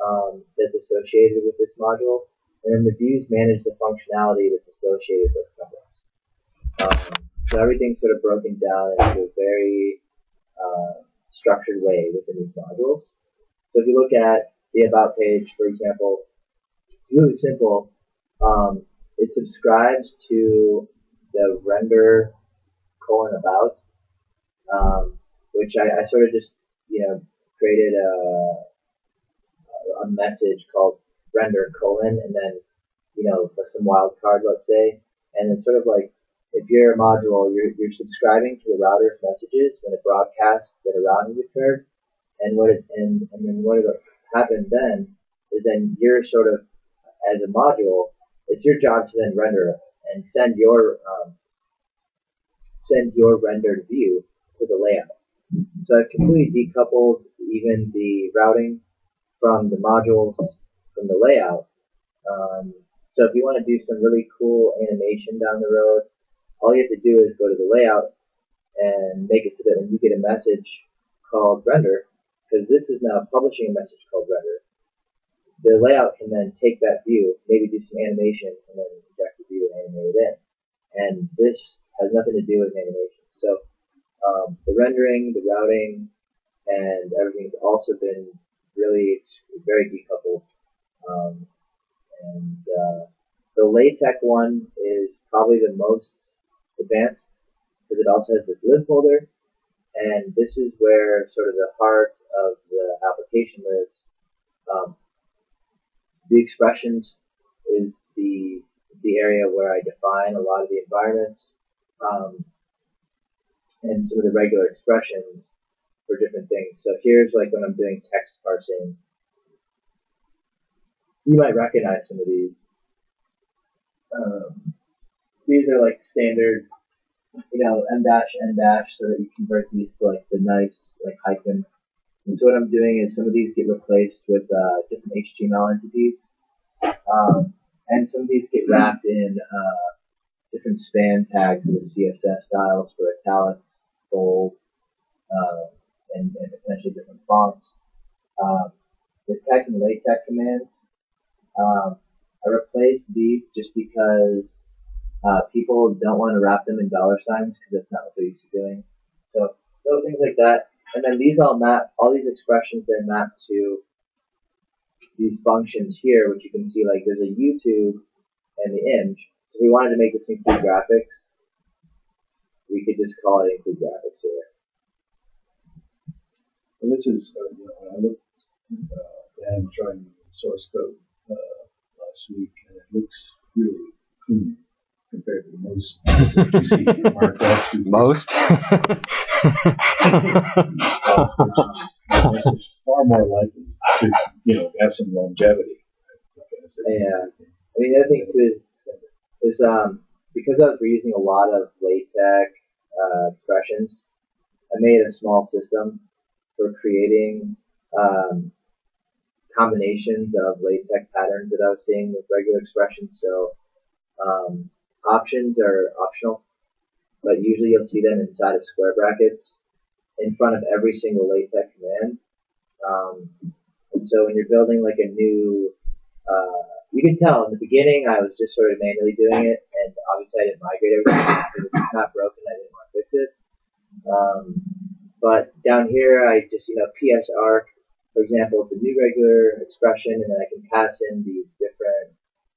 that's associated with this module, and then the views manage the functionality that's associated with those couples. So everything's sort of broken down into a very structured way within these modules. So if you look at the About page, for example, it's really simple. It subscribes to the render colon about, which I sort of just created a message called render colon, and then some wildcard, let's say, and it's sort of like if you're a module, you're subscribing to the router's messages when it broadcasts that a routing has occurred, and then what happened then is then you're sort of as a module, it's your job to then render and send your rendered view to the layout. So I've completely decoupled even the routing from the modules from the layout. So if you want to do some really cool animation down the road, all you have to do is go to the layout and make it so that when you get a message called render, because this is now publishing a message called render, the layout can then take that view, maybe do some animation, and then inject the view and animate it in. And this has nothing to do with animation. So the rendering, the routing, and everything's also been really very decoupled. The LaTeX one is probably the most advanced because it also has this lib folder, and this is where sort of the heart of the application lives. The expressions is the area where I define a lot of the environments and some of the regular expressions for different things. So here's like when I'm doing text parsing. You might recognize some of these. These are like standard, M dash, N dash, so that you convert these to like the nice like hyphen. And so what I'm doing is some of these get replaced with different HTML entities, and some of these get wrapped in different span tags with CSS styles for italics, bold, and potentially different fonts. The tech and LaTeX commands, I replaced these just because people don't want to wrap them in dollar signs because that's not what they're used to doing. So little things like that. And then these all these expressions then map to these functions here, which you can see like there's a YouTube and the img. So if we wanted to make this include graphics, we could just call it include graphics here. And this is, I looked and trying the source code last week, and it looks really clean compared to most you see Markdown. Most? Which is far more likely to have some longevity. Yeah. I mean, the other thing too is because I was reusing a lot of LaTeX expressions, I made a small system for creating combinations of LaTeX patterns that I was seeing with regular expressions. So options are optional, but usually you'll see them inside of square brackets in front of every single LaTeX command. And so when you're building like a new, you can tell in the beginning I was just sort of manually doing it, and obviously I didn't migrate everything because if it's not broken I didn't want to fix it. But down here I just, PSArc, for example, it's a new regular expression, and then I can pass in these different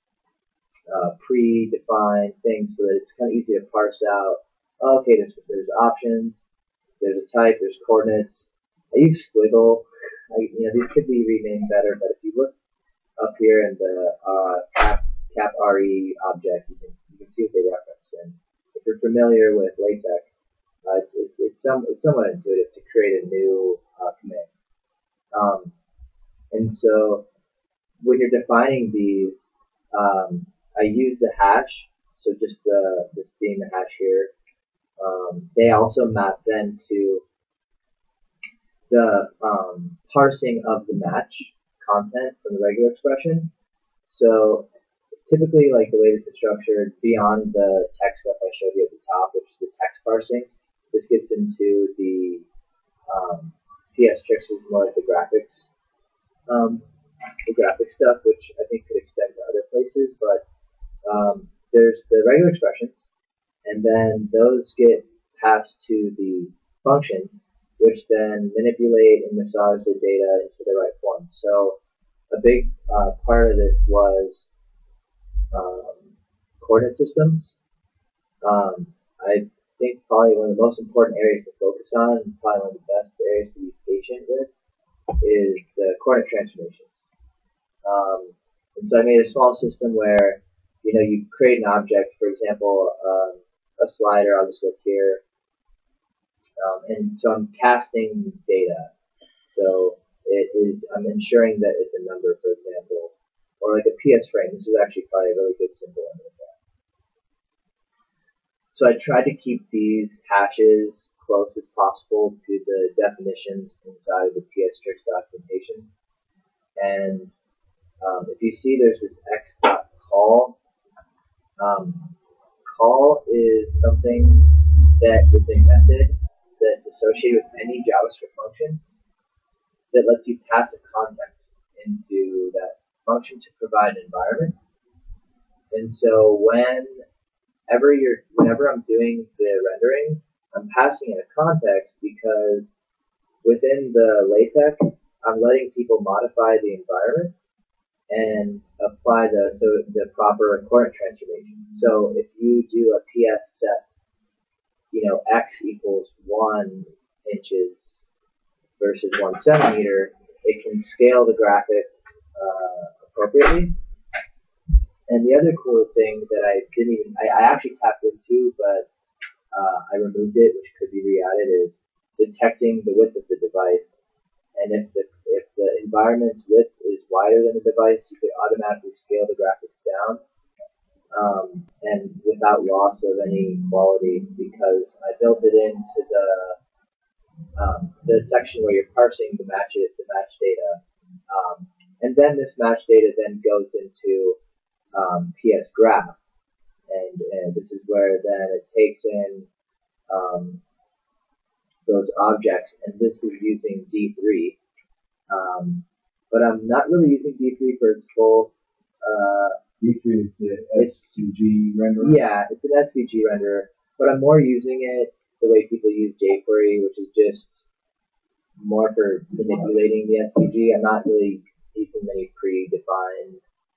predefined things so that it's kind of easy to parse out. Okay, there's options, there's a type, there's coordinates. I use squiggle. These could be renamed better, but if you look up here in the cap RE object, you can see what they reference. And if you're familiar with LaTeX, it's somewhat intuitive to create a new command. And so when you're defining these, I use the hash. So just this being the hash here. They also map then to the parsing of the match content from the regular expression. So typically, like the way this is structured, beyond the text stuff I showed you at the top, which is the text parsing, this gets into the PS tricks is more like the graphics graphic stuff, which I think could extend to other places, but there's the regular expressions, and then those get passed to the functions, which then manipulate and massage the data into the right form. So a big part of this was coordinate systems. I think probably one of the most important areas to focus on, and probably one of the best areas to be patient with, is the coordinate transformations. And so I made a small system where, you create an object, for example, a slider. I'll just look here. And so I'm casting data. So I'm ensuring that it's a number, for example, or like a PS frame. This is actually probably a really good symbol under that. So I tried to keep these hashes close as possible to the definitions inside of the PS-Tricks documentation. And if you see, there's this x.call. Call is something that is a method that's associated with any JavaScript function that lets you pass a context into that function to provide an environment. And so whenever I'm doing the rendering, I'm passing in a context because within the LaTeX, I'm letting people modify the environment and apply the proper coordinate transformation. So if you do a PS set, x equals 1 inches versus 1 centimeter, it can scale the graphic appropriately. And the other cool thing that I actually tapped into, but I removed it, which could be re-added, is detecting the width of the device. And if the environment's width is wider than the device, you could automatically scale the graphics down, and without loss of any quality, because I built it into the section where you're parsing the match data, and then this match data then goes into PS Graph, and this is where then it takes in those objects, and this is using D3, but I'm not really using D3 for its full. D3 is the SVG renderer. Yeah, it's an SVG renderer, but I'm more using it the way people use jQuery, which is just more for manipulating the SVG. I'm not really using any predefined.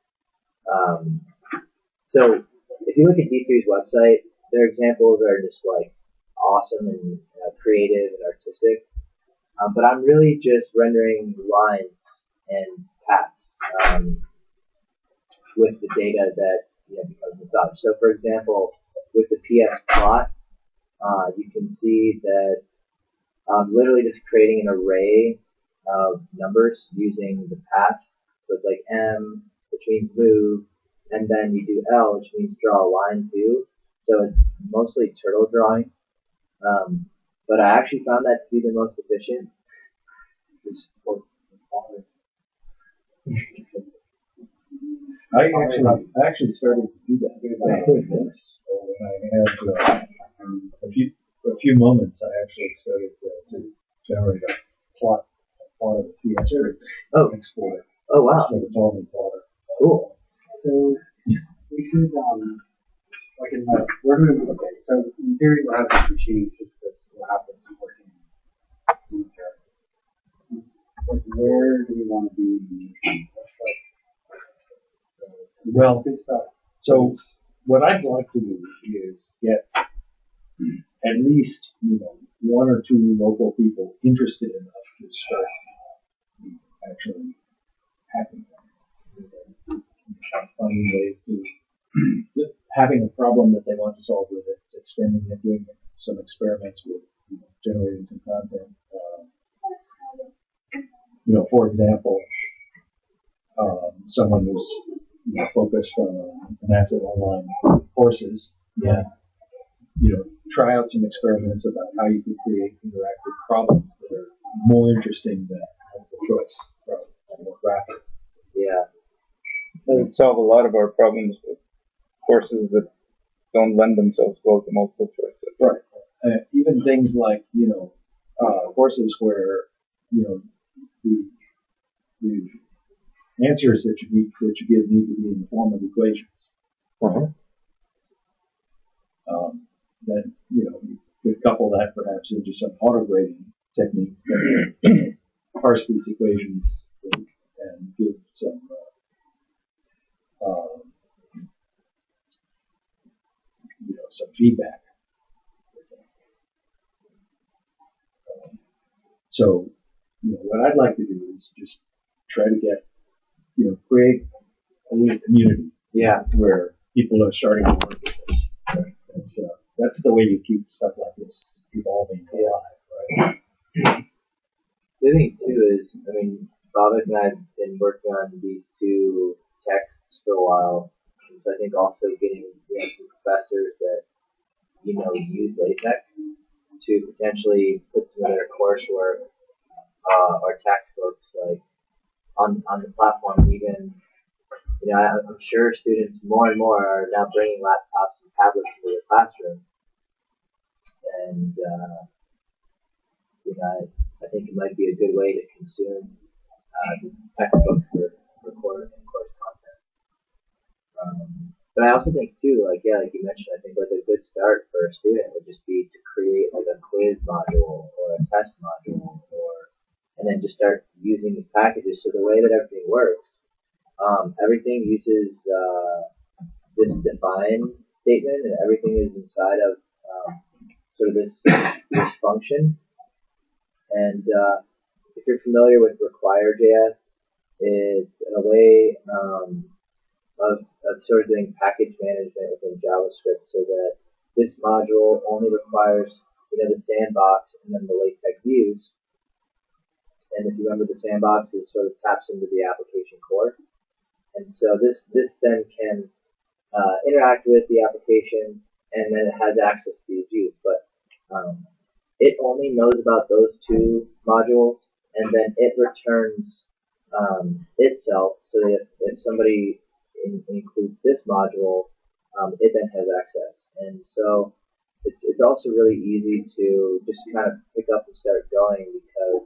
So if you look at D3's website, their examples are just like awesome and creative and artistic. But I'm really just rendering lines and paths with the data that becomes massaged. So for example, with the PS plot, you can see that I'm literally just creating an array of numbers using the path. So it's like M, which means move, and then you do L, which means draw a line too. So it's mostly turtle drawing. But I actually found that to be the most efficient. I actually started to do that. When I had a few moments, I actually started to generate a plot of the PS explorer. Oh wow! So the Dolby plotter. Cool. So we should like in the we're going to look at. So in theory, we'll have this machine just that's what happens working. Like where do we want to be? Well, so what I'd like to do is get at least one or two local people interested enough to start actually hacking them, finding ways to having a problem that they want to solve with it, extending it, doing some experiments with generating some content. For example, someone who's focused on massive online courses. Yeah. Try out some experiments about how you can create interactive problems that are more interesting than multiple choice problems, more graphic. Yeah. It would solve a lot of our problems with courses that don't lend themselves well to multiple choices. Right. Even things like, courses where, the answers that you give need to be in the form of equations. Mhm. Then, you could couple that perhaps into some auto-grading techniques that parse these equations and give some some feedback. So, what I'd like to do is just try to get, create a little community. Yeah. Where people are starting to work with this. Right? That's the way you keep stuff like this evolving alive, right? The thing too is, Bhavik and I have been working on these two texts for a while, and so I think also getting some professors that use LaTeX to potentially put some of their coursework or textbooks like on the platform. Even I'm sure students more and more are now bringing laptops and tablets into the classroom, and I think it might be a good way to consume the textbooks for course content. But I also think too, like you mentioned, I think like a good start for a student would just be to create like a quiz module or a test module, and then just start using these packages. So the way that everything works, everything uses this define statement, and everything is inside of sort of this function. And if you're familiar with Require.js, it's a way of sort of doing package management within JavaScript, so that this module only requires the sandbox and then the LaTeX views. And if you remember, the sandbox is sort of taps into the application core, and so this then can interact with the application, and then it has access to these views. But it only knows about those two modules, and then it returns itself, so that if somebody includes this module, it then has access. And so it's also really easy to just kind of pick up and start going, because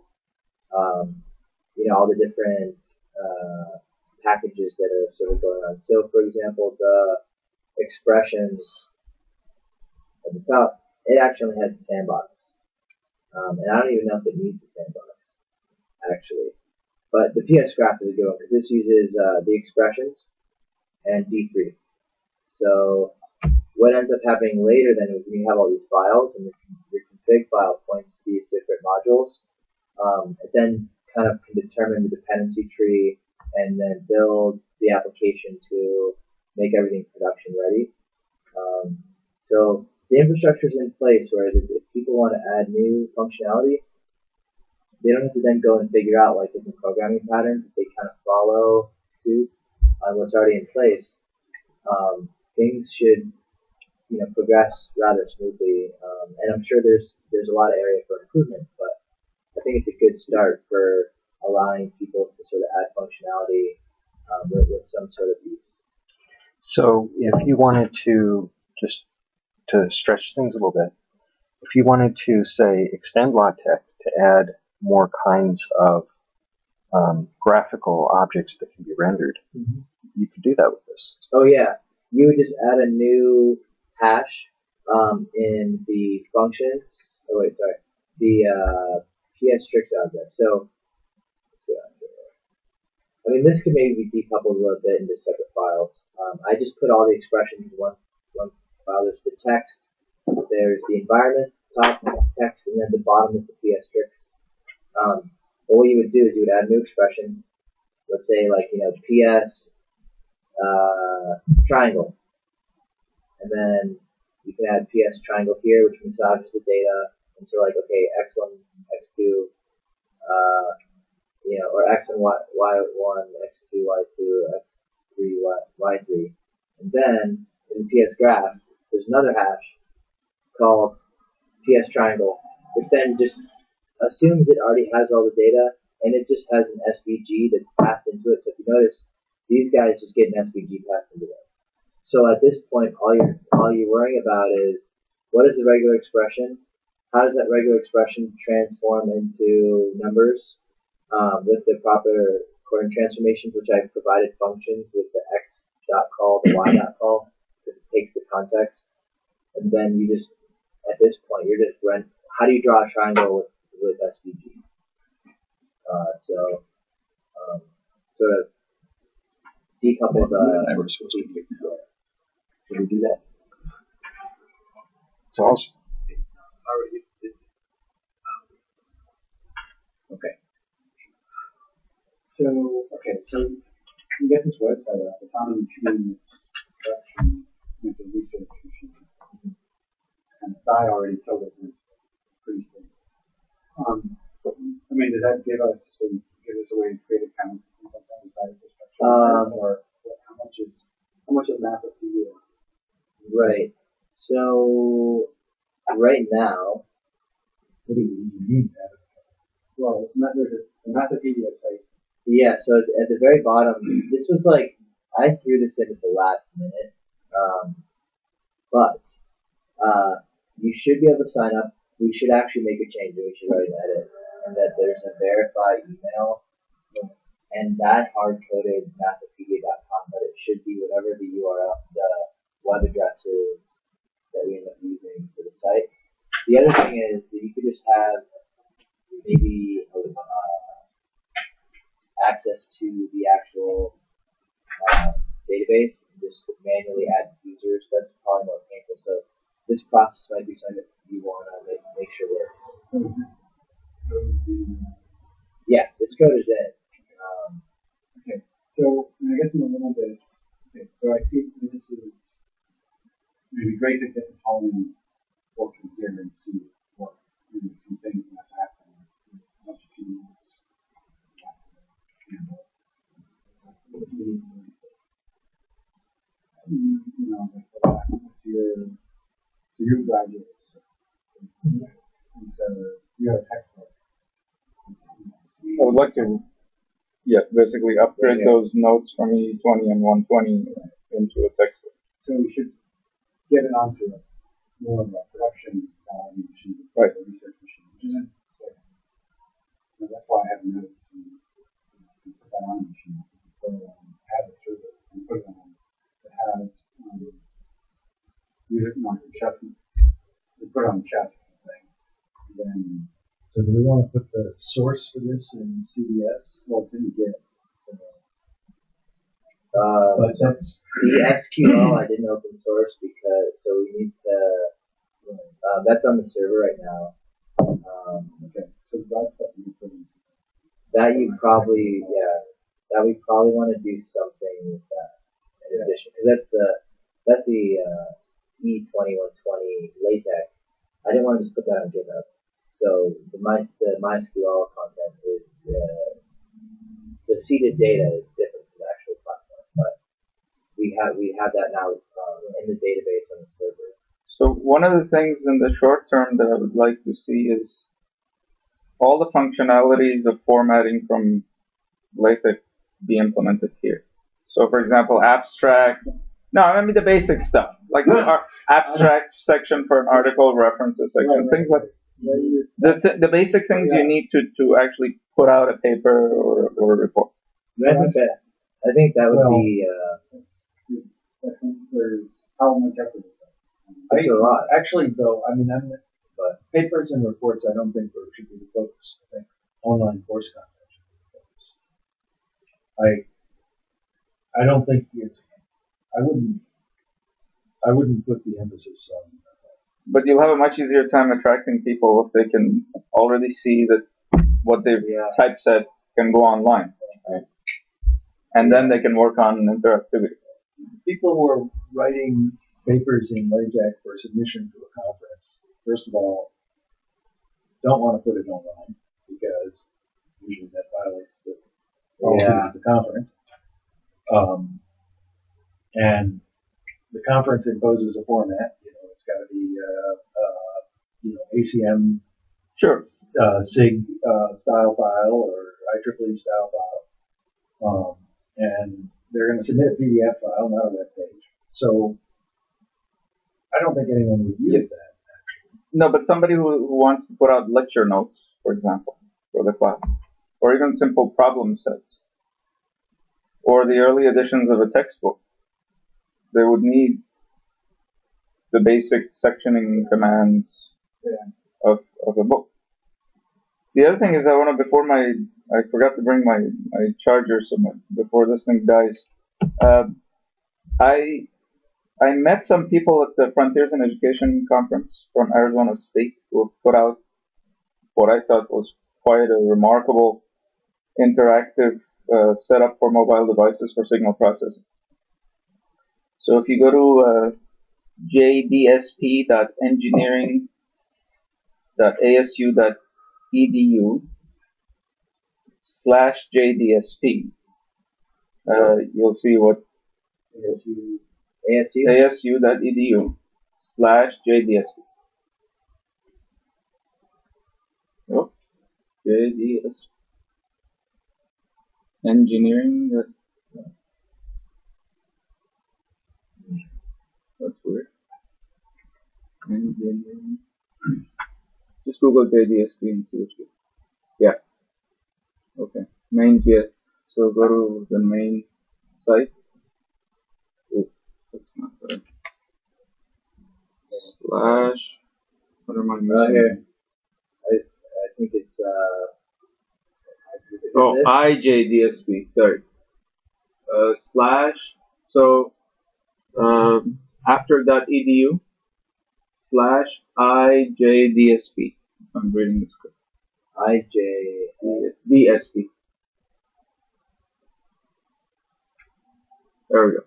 all the different packages that are sort of going on. So for example, the expressions at the top, it actually has the sandbox. And I don't even know if it needs the sandbox, actually. But the PS graph is a good one, because this uses the expressions and D3. So what ends up happening later then is when you have all these files, and your config file points to these different modules, it then kind of can determine the dependency tree and then build the application to make everything production ready. So the infrastructure is in place, whereas if people want to add new functionality, they don't have to then go and figure out like different programming patterns. They kind of follow suit on what's already in place. Things should progress rather smoothly, and I'm sure there's a lot of area for improvement, but I think it's a good start for allowing people to sort of add functionality with some sort of ease. So if you wanted to, just to stretch things a little bit, if you wanted to, say, extend LaTeX to add more kinds of graphical objects that can be rendered, you could do that with this. Oh yeah, you would just add a new hash in the functions. Oh wait, sorry, the PS-Tricks object. So this could maybe be decoupled a little bit into separate files. I just put all the expressions in one file. There's the text, there's the environment, top text, and then the bottom is the PS-Tricks. But what you would do is you would add a new expression. Let's say PS triangle, and then you can add PS triangle here, which massages the data. And so okay, X1, X2, or X1, Y1, X2, Y2, X3, Y3. And then in the PS graph, there's another hash called PS triangle, which then just assumes it already has all the data, and it just has an SVG that's passed into it. So if you notice, these guys just get an SVG passed into them. So at this point, all you're worrying about is, what is the regular expression? How does that regular expression transform into numbers with the proper coordinate transformations, which I provided functions with the x dot call, the y dot call, because it takes the context. And then you just, at this point, you're just how do you draw a triangle with SVG? Sort of decouple the. I was supposed to pick that up. Can we do that? So I'll, Okay. So you get this website up, Autonomy Training Production Mental Research Machine. And Guy already told it was pretty simple. I mean, does that give us a way to create accounts and stuff like that inside of the structure? Or how much is Mathpedia? Right. So right now, What do you need that? Well, there's a Mathpedia site. yeah. So at the very bottom, this was like I threw this in at the last minute, but you should be able to sign up. We should actually make a change, and we should write an edit, and that there's a verify email, and that hard-coded Mathpedia.com, but it should be whatever the URL, the web address is that we end up using for the site. The other thing is that you could just have maybe access to the actual database and just manually add users. That's probably more painful. So this process might be something that you want to make sure works. Yeah, this code is in. Okay, so I guess in a little bit. Okay, so I see this is maybe great to get the following working here and see what maybe some things that happen. How much you can you know, so you're graduates. And so you have a textbook. I would like to, basically upgrade those notes from E20 and 120 into a textbook. So we should get it onto more of a production machine, Right. A research machine, which isn't quick. So that's why I have notes and put that on the machine. So have a server and put it on that has user chest. We put it on the chest thing. And then So do we want to put the source for this in CDS? well it's in Git. But that's The SQL I didn't open source because we need to. That's on the server right now. Okay. So that's what we put in. That we probably want to do something with that in addition, because that's the E2120 LaTeX. I didn't want to just put that on GitHub. So the MySQL content is the seeded data is different from the actual platform, but we have that now in the database on the server. So one of the things in the short term that I would like to see is all the functionalities of formatting from LaTeX be implemented here. So for example, abstract, the basic stuff, like the abstract section for an article, references section, things like the basic things you need to actually put out a paper or a report. I think that would be There's how much effort is that? that's a lot. actually, though, but papers and reports, I don't think should be the focus. I think online course content should be the focus. I don't think I wouldn't put the emphasis on. But you'll have a much easier time attracting people if they can already see that what they've typeset can go online, right? And then they can work on interactivity. People who are writing papers in LaTeX for submission to a conference, first of all, don't want to put it online because usually that violates the policies of the conference. And the conference imposes a format. It's got to be ACM SIG style file or IEEE style file. And they're going to submit a PDF file, not a web page. So I don't think anyone would use that, actually. No, but somebody who wants to put out lecture notes, for example, for the class, or even simple problem sets. or the early editions of a textbook, they would need the basic sectioning commands of a book. The other thing is I forgot to bring my charger, so before this thing dies. I met some people at the Frontiers in Education conference from Arizona State who have put out what I thought was quite a remarkable interactive setup for mobile devices for signal processing. So if you go to jdsp.engineering.asu.edu/jdsp, you'll see what asu.edu/jdsp. Oh, JDS engineering. That's weird. Engineering. Just Google JDSP and see what you get. Yeah. Okay. Main JS. So go to the main site. Oh, that's not right. Slash. What am I missing? Here. I think it's Oh, IJDSP. Sorry. Slash. So after .edu/IJDSP. I'm reading this correct. IJDSP. There we go.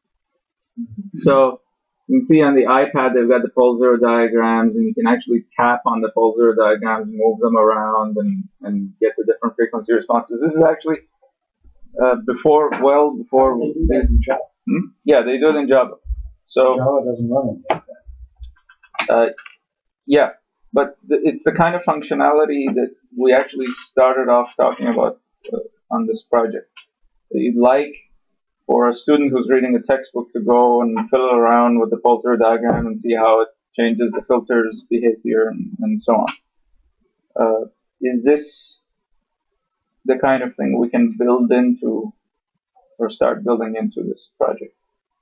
So you can see on the iPad they've got the pole zero diagrams, and you can actually tap on the pole zero diagrams, move them around, and get the different frequency responses. This is actually before. They do that in Java. Yeah, they do it in Java. So Java doesn't run like that. yeah, but it's the kind of functionality that we actually started off talking about on this project. That you'd like for a student who's reading a textbook to go and fiddle around with the pole zero diagram and see how it changes the filter's behavior and so on. Is this the kind of thing we can build into or start building into this project?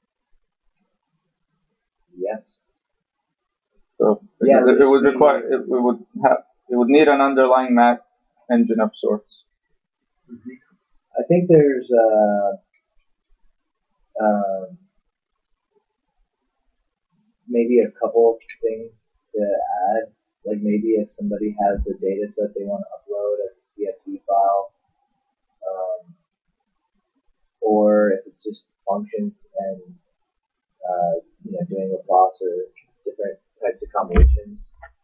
yes. So Yeah, it would require it would need an underlying math engine of sorts. I think there's maybe a couple things to add. Like maybe if somebody has a data set they want to upload as a CSV file, or if it's just functions and doing Laplace or different types of combinations.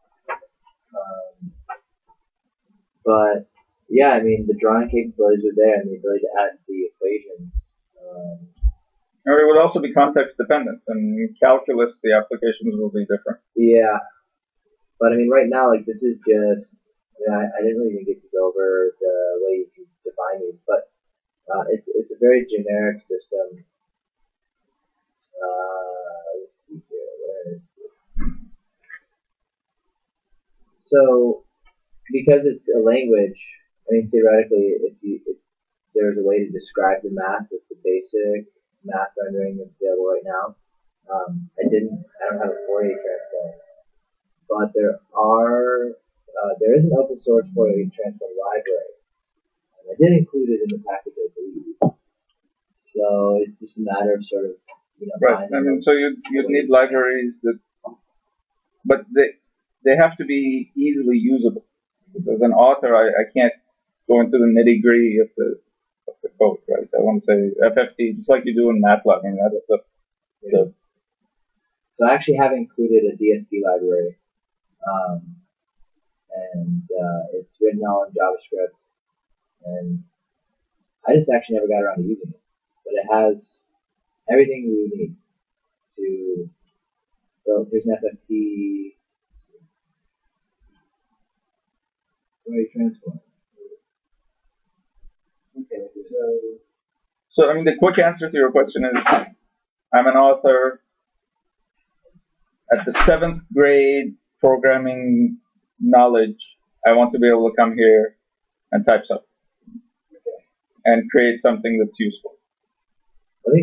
But yeah, I mean the drawing capabilities are there and the ability to add the equations. Or it would also be context dependent, and in calculus the applications will be different. Yeah, but I mean right now like this is just. I didn't really even get to go over the way you can define these, but it's a very generic system. Let's see here, where is it? So, because it's a language, I mean theoretically, if there's a way to describe the math with the basic math rendering that's available right now, I don't have a Fourier transform, but there is an open source Fourier transform library. I did include it in the package, I believe. So it's just a matter of sort of, Right. I mean, so you'd need libraries but they have to be easily usable. Because as an author, I can't go into the nitty gritty of the code, right? I want to say FFT, just like you do in MATLAB. I mean, that's the. So I actually have included a DSP library, and it's written all in JavaScript, and I just actually never got around to using it. But it has everything we would need to build. Here's an FFT Fourier transform. Okay, So I mean, the quick answer to your question is, I'm an author. At the 7th grade programming knowledge, I want to be able to come here and type something and create something that's useful.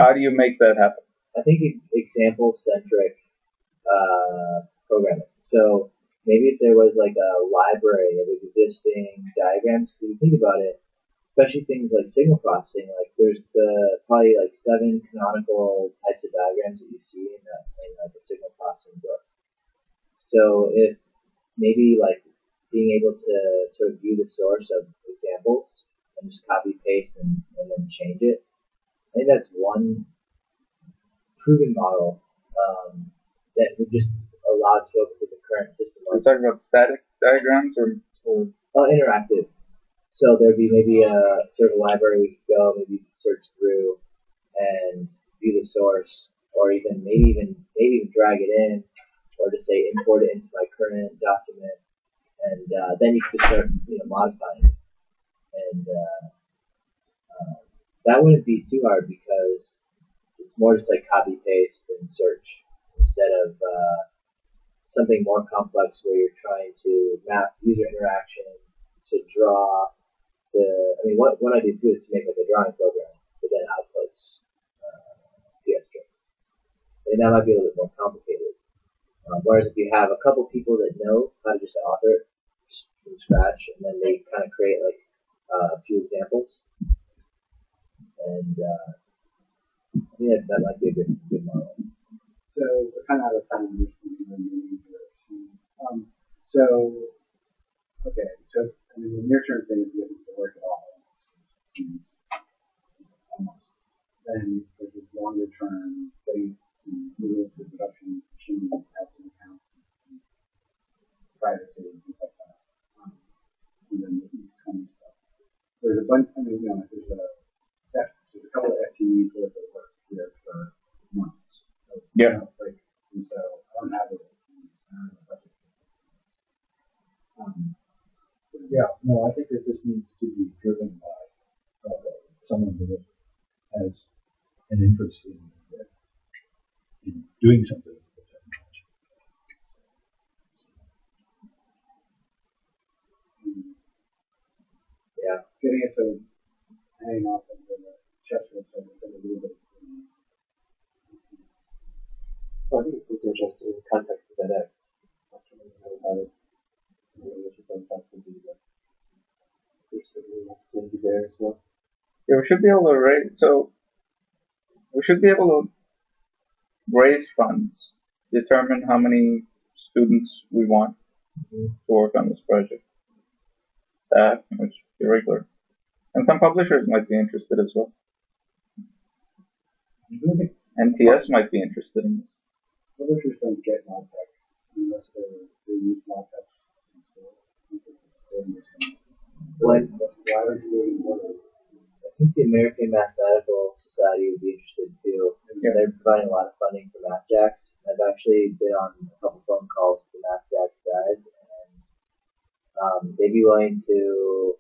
how do you make that happen? I think example-centric programming. So maybe if there was like a library of existing diagrams, if you think about it, especially things like signal processing, like there's probably like 7 canonical types of diagrams that you see in like a signal processing book. So if maybe like being able to sort of view the source of examples and just copy paste and then change it, I think that's one proven model that would just allow to open to the current system. Are you talking about static diagrams or interactive? So there'd be maybe a sort of a library we could go, maybe you could search through and view the source, or maybe even drag it in, or just say import it into my current document, and then you could start modifying it. And that wouldn't be too hard because it's more just like copy paste and search instead of something more complex where you're trying to map user interaction to draw what I do too is to make like a drawing program that then outputs PS strings. And that might be a little bit more complicated. Whereas if you have a couple people that know how to just author it from scratch, and then they kind of create like a few examples, and I think that might be a good model. So we're kind of out of time. So the near-term thing is to get people to work it all. Almost. Then there's this longer-term thing, moving to production, machine, have some account, privacy, and things like that. And then the kind of stuff. There's a bunch. There's a couple of FTEs worth of work here for months. Yeah. And so I don't have it. I think that this needs to be driven by someone who has an interest in doing something with the technology. Yeah. Getting it to hang off of the chest will take a little bit. I think it's interesting in the context of edX. After we know about it, which is sometimes can be there's certainly an opportunity there as well. Yeah, we should be able to raise funds, determine how many students we want to work on this project, staff, which be regular, and some publishers might be interested as well. NTS might be interested in this. Publishers don't get LaTeX unless they use LaTeX. Why aren't you doing more? I think the American Mathematical Society would be interested too. Yeah. They're providing a lot of funding for MathJax. I've actually been on a couple phone calls with the MathJax guys, and they'd be willing to,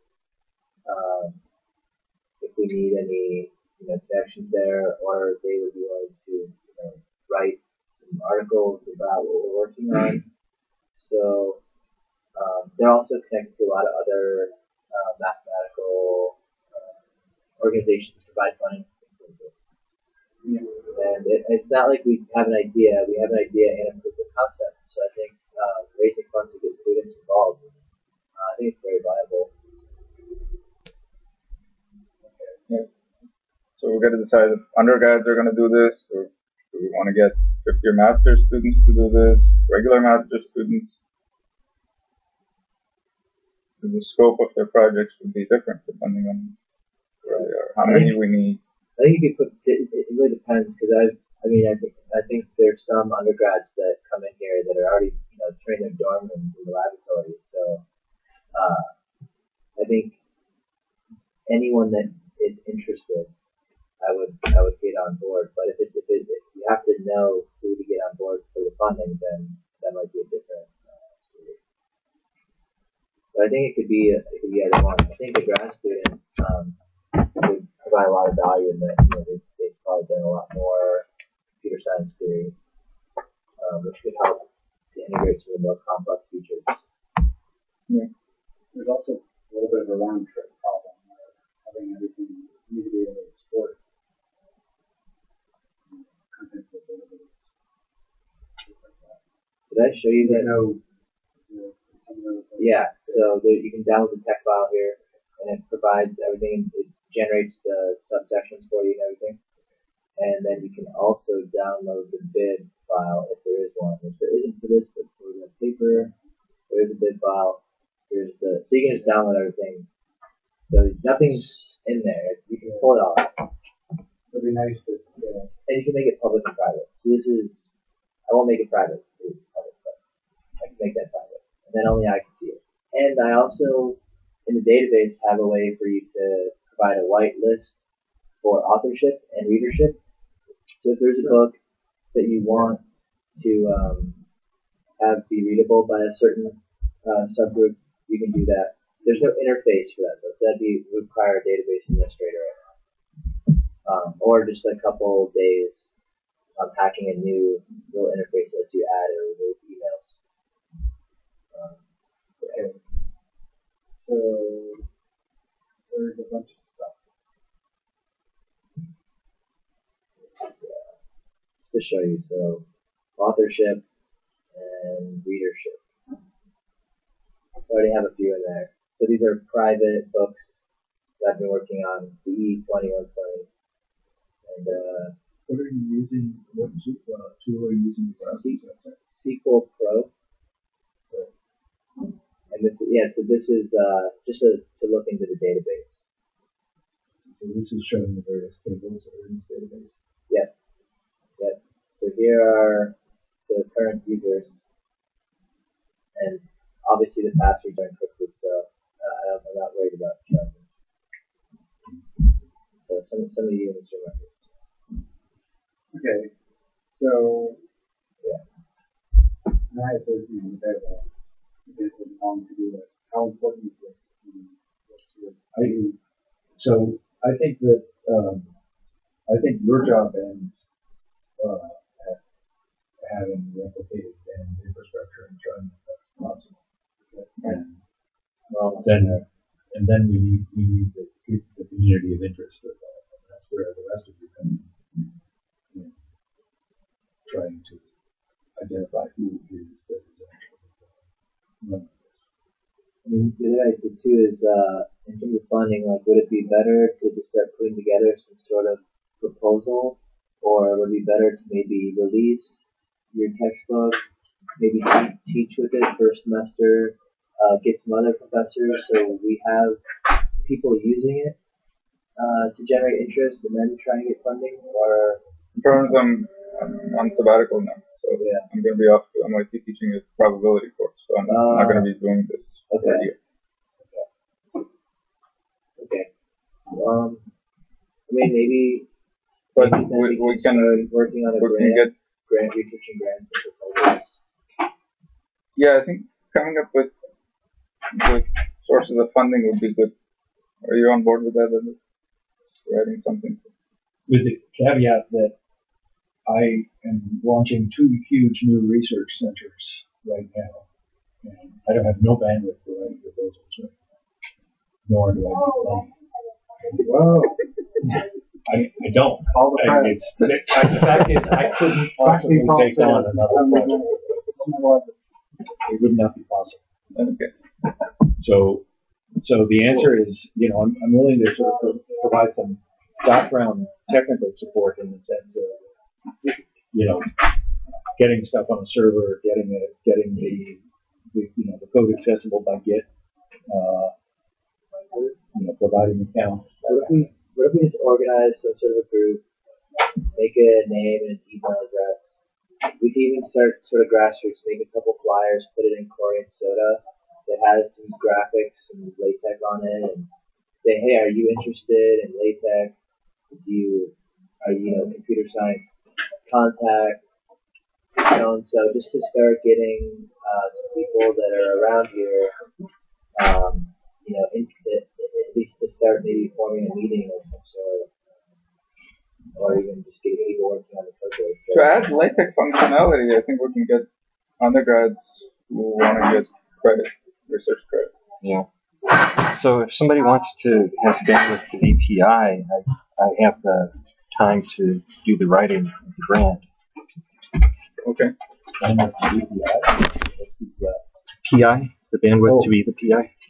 if we need any connections there, or they would be willing to write some articles about what we're working on. So they're also connected to a lot of other mathematical organizations to provide funding. And it's not like we have an idea. We have an idea and a proof of concept. So I think raising funds to get students involved, I think it's very viable. Yeah. So we're going to decide if undergrads are going to do this, or do we want to get fifth-year master's students to do this, regular master's students? The scope of their projects would be different depending on where they are, how many we need. I think you could put it really depends because I think there's some undergrads that come in here that are already trained in their dorm rooms in the laboratory. So I think anyone that is interested, I would get on board. But if you have to know who to get on board for the funding, then that might be a different story. But I think it could be either one. I think the grad student would provide a lot of value in that they've probably done a lot more computer science theory, which could help to integrate some of the more complex features. Yeah. There's also a little bit of a round trip problem where having everything you need to be able to export Did I show you that? No. Yeah, so there, you can download the text file here, and it provides everything. It generates the subsections for you and everything. And then you can also download the bid file if there is one. If there isn't for this, but for the paper, there is a bid file. There's the so you can just download everything. So nothing's in there. You can pull it off. It'd be nice to, And you can make it public and private. So this is, I won't make it private. It's public, but I can make that private. And then only I can see it. And I also, in the database, have a way for you to provide a white list for authorship and readership. So if there's a book that you want to have be readable by a certain subgroup, you can do that. There's no interface for that, though, so that'd require a database administrator right now. Or just a couple days hacking a new little interface that lets you add or remove emails. okay. So, there's a bunch of stuff. Just to show you, so authorship and readership. I already have a few in there. So these are private books that I've been working on, the E2120. And What are you using? What tool are you using? SQL Pro. And this, yeah, so this is just to look into the database. So this is showing the various tables that are in this database. Yep. Yep. So here are the current users, and obviously the passwords are encrypted, so I'm not worried about tracking. So some of the units are records. Okay, so, Yeah. now if there's, the deadline, this is on to-do list, how important is this? What's your, So I think that I think your job ends at having replicated Dan's infrastructure and trying as best as possible. And then we need the community of interest with that. And that's where the rest of you come in. Trying to identify who is that is actually running this. I mean, the other idea too is in terms of funding, like, would it be better to just start putting together some sort of proposal, or would it be better to maybe release your textbook, maybe teach with it for a semester, get some other professors so we have people using it to generate interest, and then try and get funding, or In terms I'm on sabbatical now, so yeah. I'm going to be off. I'm going to be teaching a probability course, so I'm not going to be doing this for a year. Okay. I mean, maybe. But maybe then we can start working on a we can grant, get researching grants and proposals. yeah. I think coming up with sources of funding would be good. Are you on board with that? Edward? Writing something. With the caveat that I am launching 2 huge new research centers right now, and I don't have no bandwidth for writing proposals right now, nor do I need money. whoa, I don't. all the And press. the fact is, I couldn't possibly take on another project. It would not be possible. Okay. So the answer is, I'm willing to sort of provide some background technical support in the sense of, getting stuff on a server, getting the code accessible by Git, providing accounts. What if we just organize some sort of a group, make a name and an email address? We can even start sort of grassroots, make a couple flyers, put it in Corian Soda that has some graphics and LaTeX on it, and say, hey, are you interested in LaTeX? Are you computer science? Contact so just to start getting some people that are around here, at least to start maybe forming a meeting of some sort, or even just getting people working on the code base. To add LaTeX functionality, I think we can get undergrads who want to get credit, research credit. Yeah. So if somebody wants to has bandwidth to VPI, I have the time to do the writing of the grant. Okay. Bandwidth to DPI? What's DPI? PI, the bandwidth Oh. to be the PI.